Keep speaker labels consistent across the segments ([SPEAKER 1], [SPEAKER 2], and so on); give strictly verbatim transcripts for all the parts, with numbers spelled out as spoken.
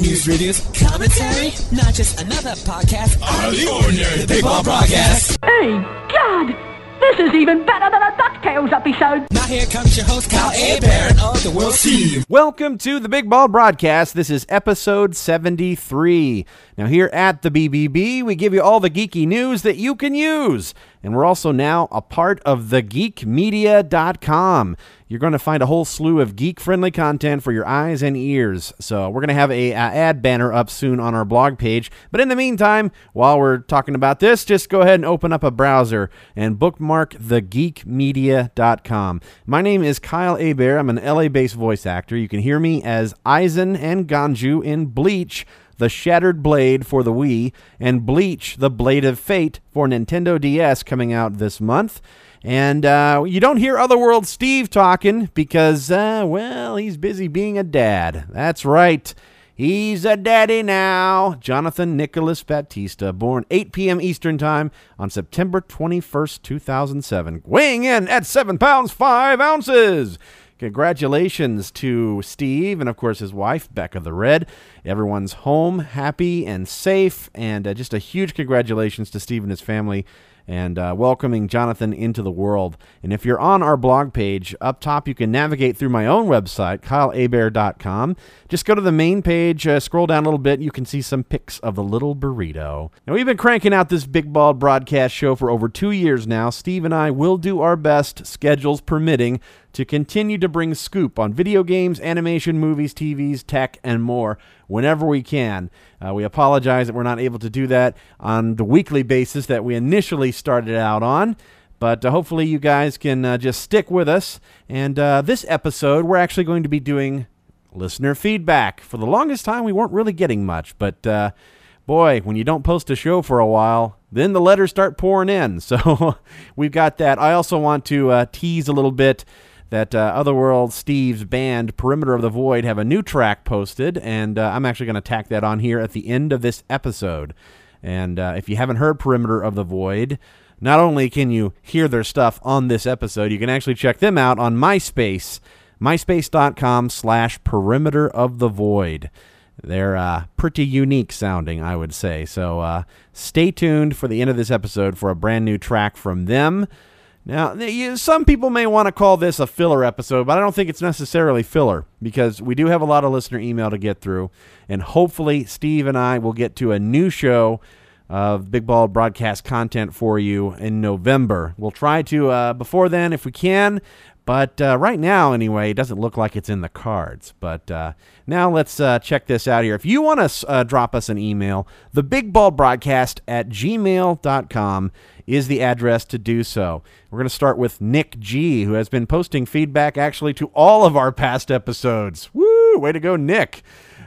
[SPEAKER 1] News, reviews, commentary. Not just another podcast. Out of the ordinary. The Big Ball Broadcast.
[SPEAKER 2] Hey, God! This is even better than a DuckTales episode.
[SPEAKER 1] Now here comes your host, Kyle Hebert, and all the world Steve.
[SPEAKER 3] Welcome to the Big Ball Broadcast. This is episode seventy-three. Now here at the B B B, we give you all the geeky news that you can use. And we're also now a part of the geek media dot com. You're going to find a whole slew of geek-friendly content for your eyes and ears. So we're going to have a, a ad banner up soon on our blog page. But in the meantime, while we're talking about this, just go ahead and open up a browser and bookmark the geek media dot com. My name is Kyle Hebert. I'm an L A-based voice actor. You can hear me as Aizen and Ganju in Bleach, the Shattered Blade for the Wii, and Bleach, the Blade of Fate for Nintendo D S coming out this month. And uh, you don't hear Otherworld Steve talking because, uh, well, he's busy being a dad. That's right. He's a daddy now. Jonathan Nicholas Batista, born eight p.m. Eastern Time on September twenty-first, two thousand seven, weighing in at seven pounds, five ounces. Congratulations to Steve and, of course, his wife, Becca the Red. Everyone's home, happy and safe, and uh, just a huge congratulations to Steve and his family and uh, welcoming Jonathan into the world. And if you're on our blog page, up top you can navigate through my own website, Kyle Hebert dot com. Just go to the main page, uh, scroll down a little bit, you can see some pics of the little burrito. Now, we've been cranking out this Big Ball Broadcast show for over two years now. Steve and I will do our best, schedules permitting, to continue to bring scoop on video games, animation, movies, T Vs, tech, and more whenever we can. Uh, we apologize that we're not able to do that on the weekly basis that we initially started out on, but uh, hopefully you guys can uh, just stick with us. And uh, this episode, we're actually going to be doing listener feedback. For the longest time, we weren't really getting much, but uh, boy, when you don't post a show for a while, then the letters start pouring in. So we've got that. I also want to uh, tease a little bit that uh, Otherworld Steve's band, Perimeter of the Void, have a new track posted, and uh, I'm actually going to tack that on here at the end of this episode. And uh, if you haven't heard Perimeter of the Void, not only can you hear their stuff on this episode, you can actually check them out on MySpace, myspace.com slash Perimeter of the Void. They're uh, pretty unique sounding, I would say. So uh, stay tuned for the end of this episode for a brand new track from them. Now, some people may want to call this a filler episode, but I don't think it's necessarily filler because we do have a lot of listener email to get through, and hopefully Steve and I will get to a new show of Big Ball Broadcast content for you in November. We'll try to uh, before then if we can, but uh, right now, anyway, it doesn't look like it's in the cards. But uh, now let's uh, check this out here. If you want to uh, drop us an email, the big ball broadcast at gmail dot com is the address to do so. We're going to start with Nick G, who has been posting feedback actually to all of our past episodes. Woo! Way to go, Nick.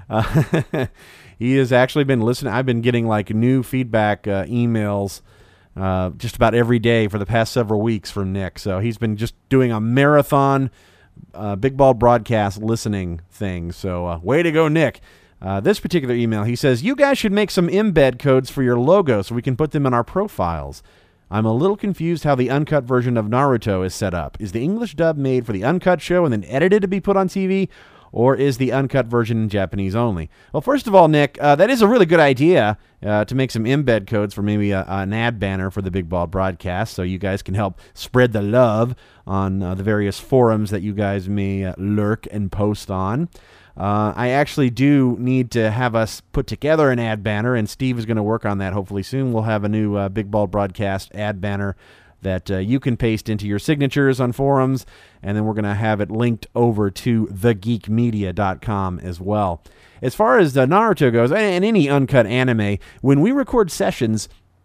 [SPEAKER 3] Uh, he has actually been listening. I've been getting like new feedback uh, emails uh, just about every day for the past several weeks from Nick. So he's been just doing a marathon uh, Big Ball Broadcast listening thing. So uh, way to go, Nick. Uh, this particular email, he says, you guys should make some embed codes for your logo so we can put them in our profiles. I'm a little confused how the uncut version of Naruto is set up. Is the English dub made for the uncut show and then edited to be put on T V? Or is the uncut version in Japanese only? Well, first of all, Nick, uh, that is a really good idea uh, to make some embed codes for maybe a, an ad banner for the Big Ball Broadcast so you guys can help spread the love on uh, the various forums that you guys may uh, lurk and post on. Uh, I actually do need to have us put together an ad banner, and Steve is going to work on that hopefully soon. We'll have a new uh, Big Ball Broadcast ad banner that uh, you can paste into your signatures on forums, and then we're going to have it linked over to the geek media dot com as well. As far as uh, Naruto goes, and any uncut anime, when we record sessions,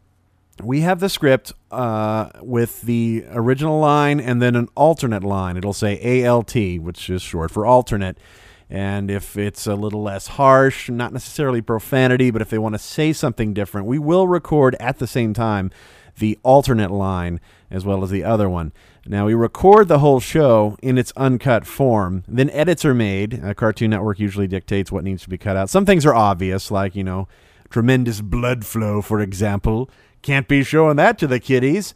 [SPEAKER 3] we have the script uh, with the original line and then an alternate line. It'll say A L T, which is short for alternate. And if it's a little less harsh, not necessarily profanity, but if they want to say something different, we will record at the same time the alternate line as well as the other one. Now, we record the whole show in its uncut form. Then edits are made. Uh, Cartoon Network usually dictates what needs to be cut out. Some things are obvious, like, you know, tremendous blood flow, for example. Can't be showing that to the kiddies.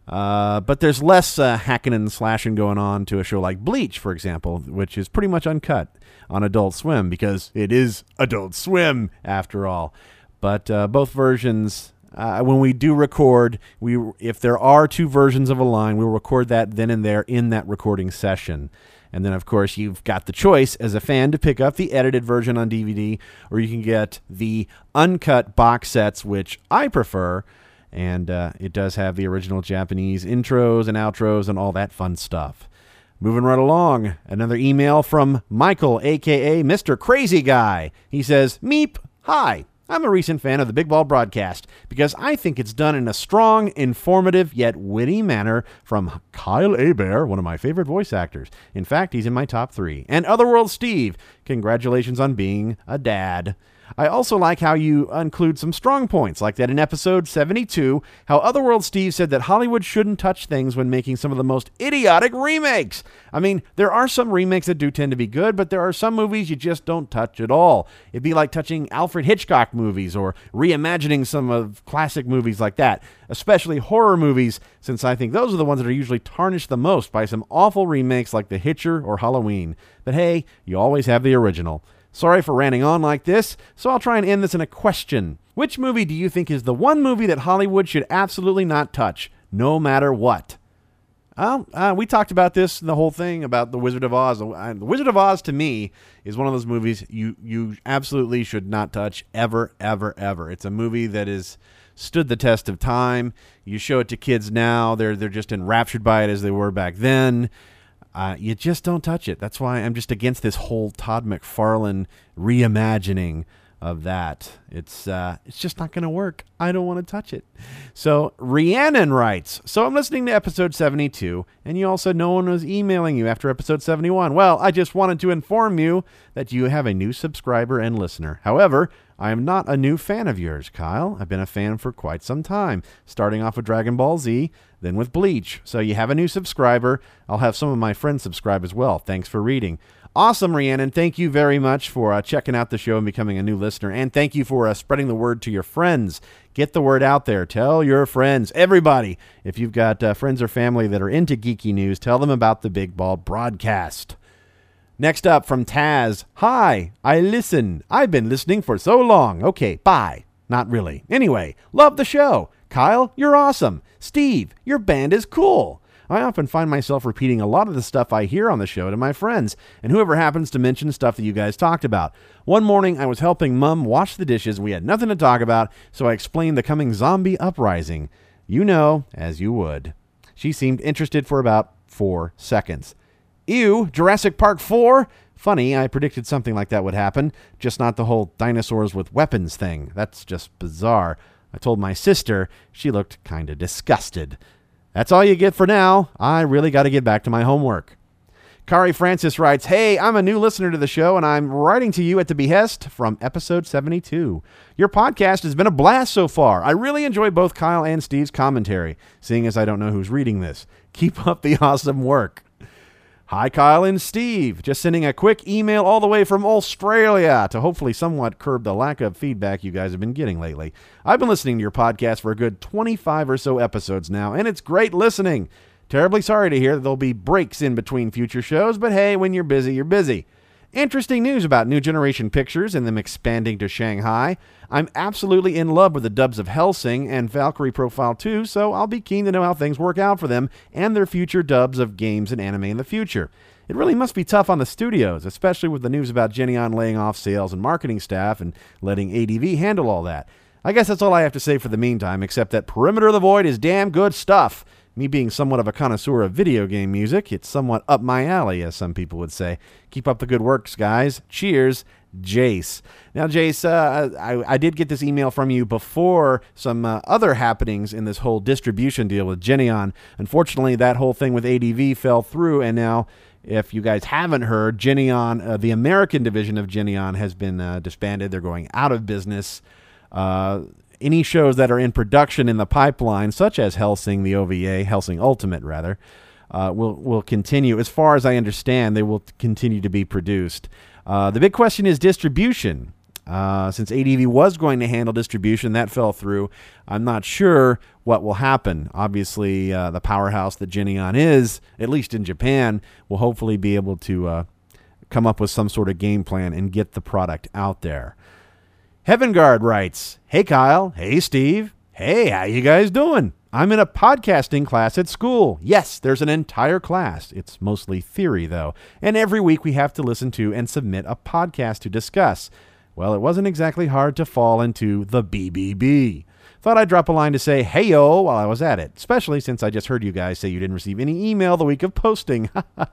[SPEAKER 3] Uh, but there's less uh, hacking and slashing going on to a show like Bleach, for example, which is pretty much uncut on Adult Swim because it is Adult Swim after all. But uh, both versions, uh, when we do record, we if there are two versions of a line, we'll record that then and there in that recording session. And then, of course, you've got the choice as a fan to pick up the edited version on D V D, or you can get the uncut box sets, which I prefer. And uh, it does have the original Japanese intros and outros and all that fun stuff. Moving right along, another email from Michael, a k a. Mister Crazy Guy. He says, Meep, hi. I'm a recent fan of the Big Bald Broadcast because I think it's done in a strong, informative, yet witty manner from Kyle Hebert, one of my favorite voice actors. In fact, he's in my top three. And Otherworld Steve, congratulations on being a dad. I also like how you include some strong points, like that in episode seventy-two, how Otherworld Steve said that Hollywood shouldn't touch things when making some of the most idiotic remakes. I mean, there are some remakes that do tend to be good, but there are some movies you just don't touch at all. It'd be like touching Alfred Hitchcock movies or reimagining some of classic movies like that, especially horror movies, since I think those are the ones that are usually tarnished the most by some awful remakes like The Hitcher or Halloween. But hey, you always have the original. Sorry for ranting on like this, so I'll try and end this in a question. Which movie do you think is the one movie that Hollywood should absolutely not touch, no matter what? Well, uh, we talked about this, the whole thing about The Wizard of Oz. The Wizard of Oz, to me, is one of those movies you, you absolutely should not touch ever, ever, ever. It's a movie that has stood the test of time. You show it to kids now, they're they're just enraptured by it as they were back then. Uh, you just don't touch it. That's why I'm just against this whole Todd McFarlane reimagining of that. It's uh, it's just not going to work. I don't want to touch it. So Rhiannon writes, so I'm listening to episode seventy-two, and you all said no one was emailing you after episode seventy-one. Well, I just wanted to inform you that you have a new subscriber and listener. However, I am not a new fan of yours, Kyle. I've been a fan for quite some time, starting off with Dragon Ball Z, then with Bleach. So you have a new subscriber. I'll have some of my friends subscribe as well. Thanks for reading. Awesome, Rhiannon. Thank you very much for uh, checking out the show and becoming a new listener. And thank you for uh, spreading the word to your friends. Get the word out there. Tell your friends, everybody. If you've got uh, friends or family that are into geeky news, tell them about the Big Bald Broadcast. Next up from Taz. Hi, I listen. I've been listening for so long. Okay, bye. Not really. Anyway, love the show. Kyle, you're awesome. Steve, your band is cool. I often find myself repeating a lot of the stuff I hear on the show to my friends and whoever happens to mention stuff that you guys talked about. One morning, I was helping Mum wash the dishes. We had nothing to talk about, so I explained the coming zombie uprising. You know, as you would. She seemed interested for about four seconds. Ew, Jurassic Park four? Funny, I predicted something like that would happen, just not the whole dinosaurs with weapons thing. That's just bizarre. I told my sister. She looked kind of disgusted. That's all you get for now. I really got to get back to my homework. Kari Francis writes, hey, I'm a new listener to the show, and I'm writing to you at the behest from episode seventy-two. Your podcast has been a blast so far. I really enjoy both Kyle and Steve's commentary, seeing as I don't know who's reading this. Keep up the awesome work. Hi, Kyle and Steve. Just sending a quick email all the way from Australia to hopefully somewhat curb the lack of feedback you guys have been getting lately. I've been listening to your podcast for a good twenty-five or so episodes now, and it's great listening. Terribly sorry to hear that there'll be breaks in between future shows, but hey, when you're busy, you're busy. Interesting news about New Generation Pictures and them expanding to Shanghai. I'm absolutely in love with the dubs of Hellsing and Valkyrie Profile two, so I'll be keen to know how things work out for them and their future dubs of games and anime in the future. It really must be tough on the studios, especially with the news about Geneon laying off sales and marketing staff and letting A D V handle all that. I guess that's all I have to say for the meantime, except that Perimeter of the Void is damn good stuff. Me being somewhat of a connoisseur of video game music, it's somewhat up my alley, as some people would say. Keep up the good works, guys. Cheers, Jace. Now, Jace, uh, I, I did get this email from you before some uh, other happenings in this whole distribution deal with Geneon. Unfortunately, that whole thing with A D V fell through, and now, if you guys haven't heard, Geneon, uh, the American division of Geneon, has been uh, disbanded. They're going out of business. Uh... Any shows that are in production in the pipeline, such as Hellsing, the O V A, Hellsing Ultimate, rather, uh, will will continue. As far as I understand, they will continue to be produced. Uh, the big question is distribution. Uh, since A D V was going to handle distribution, that fell through. I'm not sure what will happen. Obviously, uh, the powerhouse that Geneon is, at least in Japan, will hopefully be able to uh, come up with some sort of game plan and get the product out there. Heaven Guard writes, "Hey Kyle, hey Steve, hey, how you guys doing? I'm in a podcasting class at school. Yes, there's an entire class. It's mostly theory, though. And every week we have to listen to and submit a podcast to discuss. Well, it wasn't exactly hard to fall into the B B B. Thought I'd drop a line to say hey-yo while I was at it, especially since I just heard you guys say you didn't receive any email the week of posting.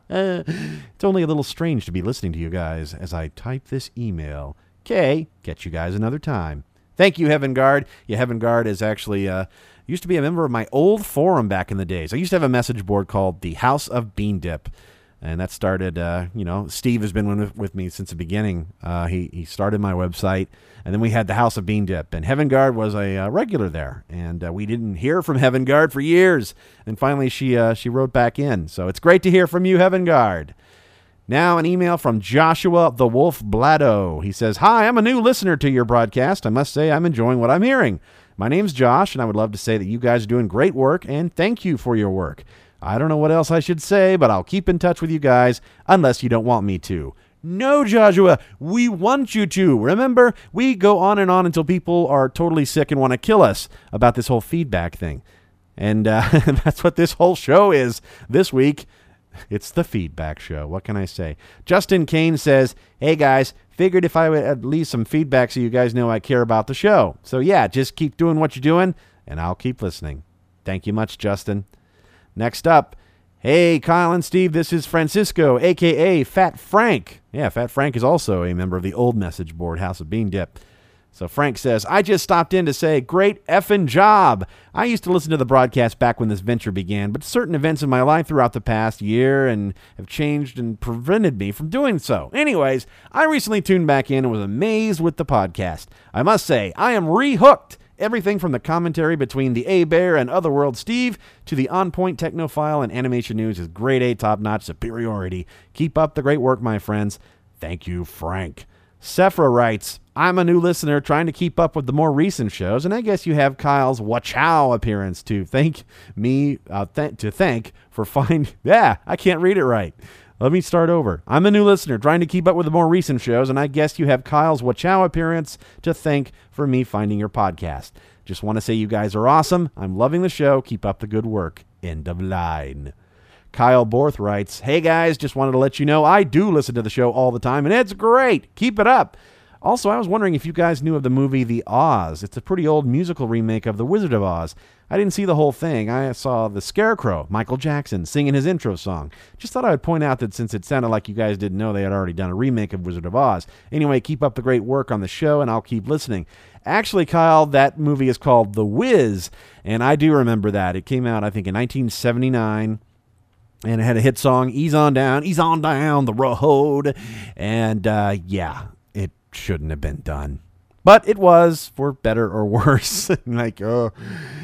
[SPEAKER 3] It's only a little strange to be listening to you guys as I type this email. Okay, catch you guys another time." Thank you, Heaven Guard. Yeah, Heaven Guard is actually uh, used to be a member of my old forum back in the days. I used to have a message board called the House of Bean Dip. And that started, uh, you know, Steve has been with, with me since the beginning. Uh, he, he started my website, and then we had the House of Bean Dip. And Heaven Guard was a uh, regular there, and uh, we didn't hear from Heaven Guard for years. And finally, she uh, she wrote back in. So it's great to hear from you, Heaven Guard. Now an email from Joshua the Wolf Blado. He says, "Hi, I'm a new listener to your broadcast. I must say I'm enjoying what I'm hearing. My name's Josh, and I would love to say that you guys are doing great work, and thank you for your work. I don't know what else I should say, but I'll keep in touch with you guys unless you don't want me to." No, Joshua, we want you to. Remember, we go on and on until people are totally sick and want to kill us about this whole feedback thing. And uh, that's what this whole show is this week. It's the feedback show. What can I say? Justin Kane says, "Hey, guys, figured if I would at least some feedback so you guys know I care about the show. So, yeah, just keep doing what you're doing, and I'll keep listening." Thank you much, Justin. Next up, "Hey, Kyle and Steve, this is Francisco, a k a. Fat Frank." Yeah, Fat Frank is also a member of the old message board, House of Bean Dip. So Frank says, "I just stopped in to say, great effing job. I used to listen to the broadcast back when this venture began, but certain events in my life throughout the past year and have changed and prevented me from doing so. Anyways, I recently tuned back in and was amazed with the podcast. I must say, I am re-hooked. Everything from the commentary between the A-Bear and Otherworld Steve to the on-point technophile and animation news is grade A top-notch superiority. Keep up the great work, my friends. Thank you, Frank." Sephra writes, "I'm a new listener trying to keep up with the more recent shows, and I guess you have Kyle's Wachow appearance to thank me, uh, th- to thank for find. Yeah, I can't read it right. Let me start over. I'm a new listener trying to keep up with the more recent shows, and I guess you have Kyle's Wachow appearance to thank for me finding your podcast. Just want to say you guys are awesome. I'm loving the show. Keep up the good work. End of line." Kyle Borth writes, "Hey guys, just wanted to let you know I do listen to the show all the time, and it's great. Keep it up. Also, I was wondering if you guys knew of the movie The Oz. It's a pretty old musical remake of The Wizard of Oz. I didn't see the whole thing. I saw the Scarecrow, Michael Jackson, singing his intro song. Just thought I would point out that since it sounded like you guys didn't know they had already done a remake of Wizard of Oz. Anyway, keep up the great work on the show, and I'll keep listening." Actually, Kyle, that movie is called The Wiz, and I do remember that. It came out, I think, in nineteen seventy-nine. And it had a hit song, "Ease on down, ease on down the road." And, uh, yeah, it shouldn't have been done. But it was, for better or worse. Like, oh,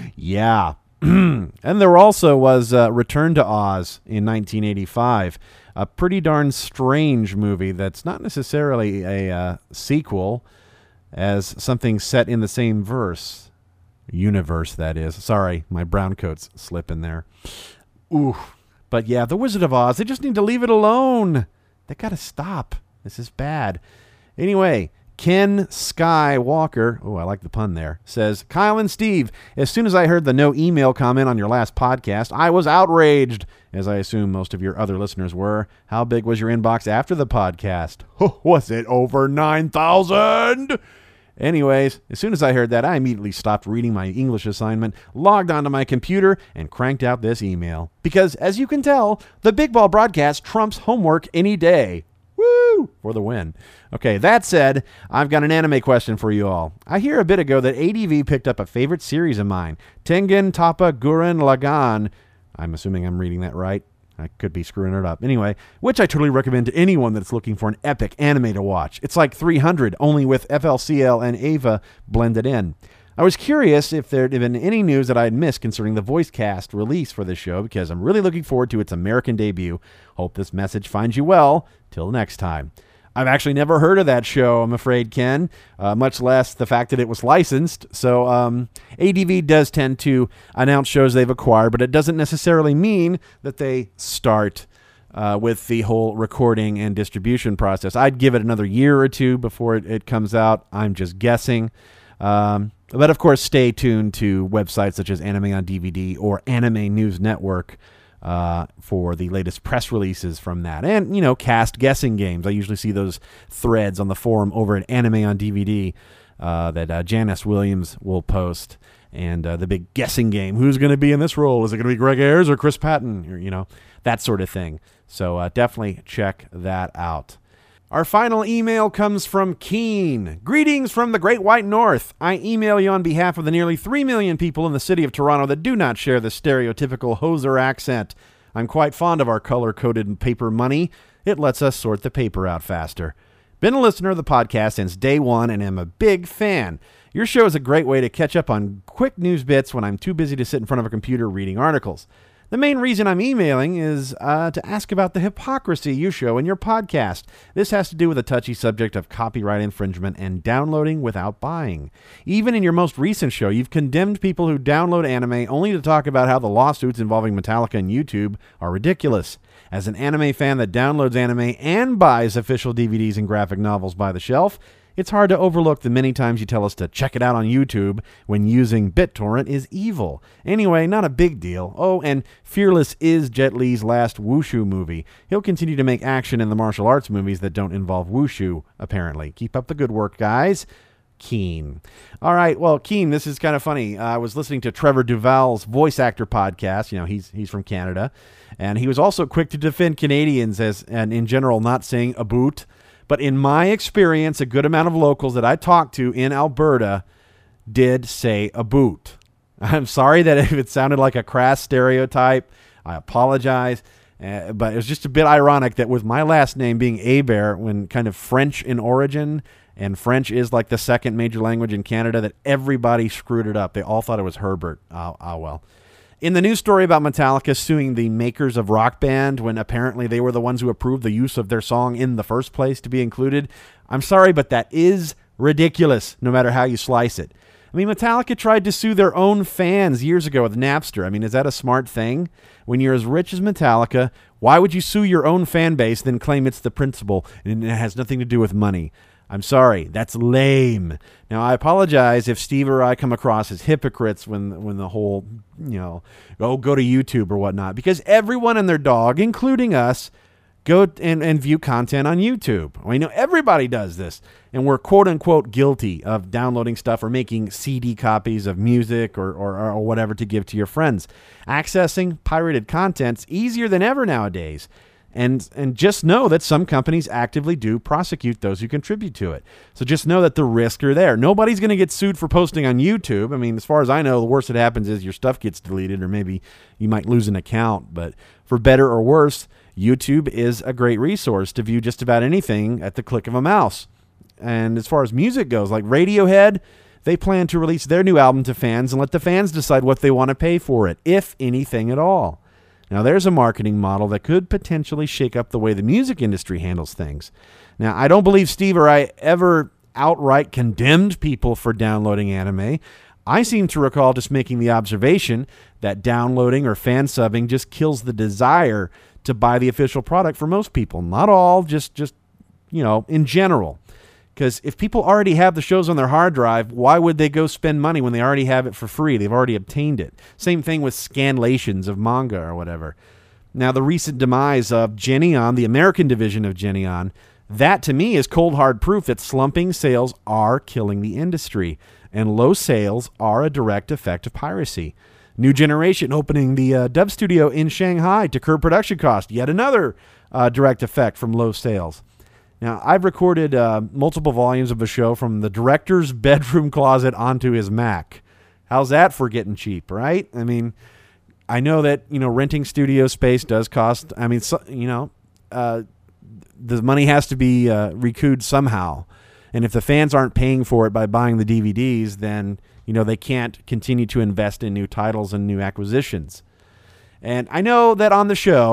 [SPEAKER 3] yeah. And there also was uh, Return to Oz in nineteen eighty-five. A pretty darn strange movie that's not necessarily a uh, sequel, as something set in the same verse. Universe, that is. Sorry, my brown coats slip in there. Ooh. But yeah, The Wizard of Oz, they just need to leave it alone. They got to stop. This is bad. Anyway, Ken Skywalker, oh, I like the pun there, says, "Kyle and Steve, as soon as I heard the no email comment on your last podcast, I was outraged, as I assume most of your other listeners were. How big was your inbox after the podcast? Was it over nine thousand? Anyways, as soon as I heard that, I immediately stopped reading my English assignment, logged onto my computer, and cranked out this email. Because, as you can tell, the Big Ball broadcast trumps homework any day. Woo! For the win. Okay, that said, I've got an anime question for you all. I hear a bit ago that A D V picked up a favorite series of mine, Tengen Toppa Gurren Lagann. I'm assuming I'm reading that right. I could be screwing it up. Anyway, which I totally recommend to anyone that's looking for an epic anime to watch. It's like three hundred, only with F L C L and Ava blended in. I was curious if there had been any news that I had missed concerning the voice cast release for this show, because I'm really looking forward to its American debut. Hope this message finds you well. Till next time. I've actually never heard of that show, I'm afraid, Ken, uh, much less the fact that it was licensed. So um, A D V does tend to announce shows they've acquired, but it doesn't necessarily mean that they start uh, with the whole recording and distribution process. I'd give it another year or two before it, it comes out. I'm just guessing. Um, but, of course, stay tuned to websites such as Anime on D V D or Anime News Network uh, for the latest press releases from that. And, you know, cast guessing games. I usually see those threads on the forum over at Anime on D V D uh, that uh, Janice Williams will post. And uh, the big guessing game. Who's going to be in this role? Is it going to be Greg Ayers or Chris Patton? Or, you know, that sort of thing. So uh, definitely check that out. Our final email comes from Keen. Greetings from the Great White North. I email you on behalf of the nearly three million people in the city of Toronto that do not share the stereotypical hoser accent. I'm quite fond of our color-coded paper money. It lets us sort the paper out faster. Been a listener of the podcast since day one and am a big fan. Your show is a great way to catch up on quick news bits when I'm too busy to sit in front of a computer reading articles. The main reason I'm emailing is uh, to ask about the hypocrisy you show in your podcast. This has to do with the touchy subject of copyright infringement and downloading without buying. Even in your most recent show, you've condemned people who download anime only to talk about how the lawsuits involving Metallica and YouTube are ridiculous. As an anime fan that downloads anime and buys official D V Ds and graphic novels by the shelf, it's hard to overlook the many times you tell us to check it out on YouTube when using BitTorrent is evil. Anyway, not a big deal. Oh, and Fearless is Jet Li's last wushu movie. He'll continue to make action in the martial arts movies that don't involve wushu, apparently. Keep up the good work, guys. Keen. All right, well, Keen, this is kind of funny. Uh, I was listening to Trevor Duval's voice actor podcast. You know, he's he's from Canada. And he was also quick to defend Canadians as, and in general, not saying a boot. But in my experience, a good amount of locals that I talked to in Alberta did say a boot. I'm sorry that if it sounded like a crass stereotype, I apologize. Uh, but it was just a bit ironic that with my last name being Hebert, when kind of French in origin, and French is like the second major language in Canada, that everybody screwed it up. They all thought it was Herbert. Oh, oh well. In the news story about Metallica suing the makers of Rock Band when apparently they were the ones who approved the use of their song in the first place to be included, I'm sorry, but that is ridiculous, no matter how you slice it. I mean, Metallica tried to sue their own fans years ago with Napster. I mean, is that a smart thing? When you're as rich as Metallica, why would you sue your own fan base, then claim it's the principle and it has nothing to do with money? I'm sorry, that's lame. Now, I apologize if Steve or I come across as hypocrites when when the whole, you know, oh, go to YouTube or whatnot, because everyone and their dog, including us, go and, and view content on YouTube. Well, you know, everybody does this, and we're quote-unquote guilty of downloading stuff or making C D copies of music or, or, or whatever to give to your friends. Accessing pirated content's easier than ever nowadays. And and just know that some companies actively do prosecute those who contribute to it. So just know that the risks are there. Nobody's going to get sued for posting on YouTube. I mean, as far as I know, the worst that happens is your stuff gets deleted, or maybe you might lose an account. But for better or worse, YouTube is a great resource to view just about anything at the click of a mouse. And as far as music goes, like Radiohead, they plan to release their new album to fans and let the fans decide what they want to pay for it, if anything at all. Now, there's a marketing model that could potentially shake up the way the music industry handles things. Now, I don't believe Steve or I ever outright condemned people for downloading anime. I seem to recall just making the observation that downloading or fan subbing just kills the desire to buy the official product for most people. Not all, just, just you know, in general. Because if people already have the shows on their hard drive, why would they go spend money when they already have it for free? They've already obtained it. Same thing with scanlations of manga or whatever. Now, the recent demise of Geneon, the American division of Geneon, that to me is cold hard proof that slumping sales are killing the industry. And low sales are a direct effect of piracy. New Generation opening the uh, dub studio in Shanghai to curb production cost. Yet another uh, direct effect from low sales. Now, I've recorded uh, multiple volumes of a show from the director's bedroom closet onto his Mac. How's that for getting cheap, right? I mean, I know that, you know, renting studio space does cost, I mean, so, you know, uh, the money has to be uh, recouped somehow. And if the fans aren't paying for it by buying the D V Ds, then, you know, they can't continue to invest in new titles and new acquisitions. And I know that on the show,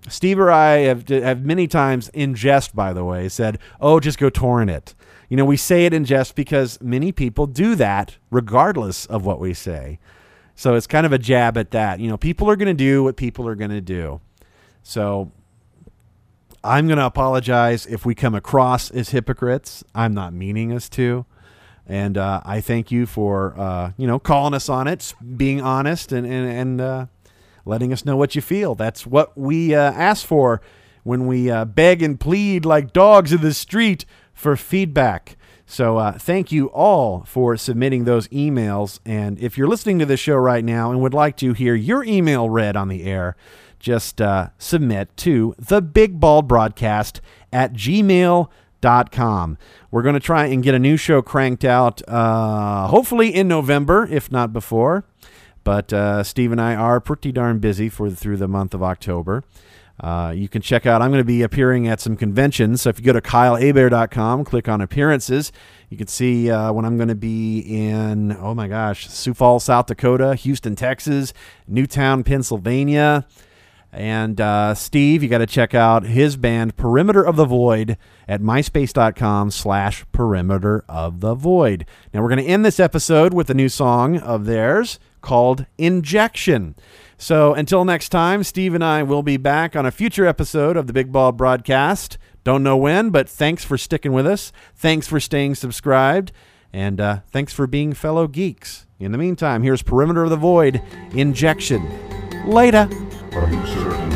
[SPEAKER 3] Steve or I have, have many times in jest, by the way, said, oh, just go torrent it. You know, we say it in jest because many people do that regardless of what we say. So it's kind of a jab at that. You know, people are going to do what people are going to do. So I'm going to apologize if we come across as hypocrites. I'm not meaning us to. And uh, I thank you for, uh, you know, calling us on it, being honest, and, and, and uh, letting us know what you feel. That's what we uh, ask for when we uh, beg and plead like dogs in the street for feedback. So uh, thank you all for submitting those emails. And if you're listening to this show right now and would like to hear your email read on the air, just uh, submit to the Big Bald Broadcast at gmail dot com. We're going to try and get a new show cranked out, uh, hopefully in November, if not before. But uh, Steve and I are pretty darn busy for through the month of October. Uh, you can check out, I'm going to be appearing at some conventions. So if you go to Kyle Hebert dot com, click on appearances, you can see uh, when I'm going to be in, oh my gosh, Sioux Falls, South Dakota, Houston, Texas, Newtown, Pennsylvania. And uh, Steve, you got to check out his band Perimeter of the Void at myspace dot com slash Perimeter of the Void. Now we're going to end this episode with a new song of theirs called Injection. So until next time, Steve and I will be back on a future episode of the Big Bald Broadcast. Don't know when, but thanks for sticking with us. Thanks for staying subscribed. And uh, thanks for being fellow geeks. In the meantime, here's Perimeter of the Void, Injection. Later.
[SPEAKER 4] Are you certain?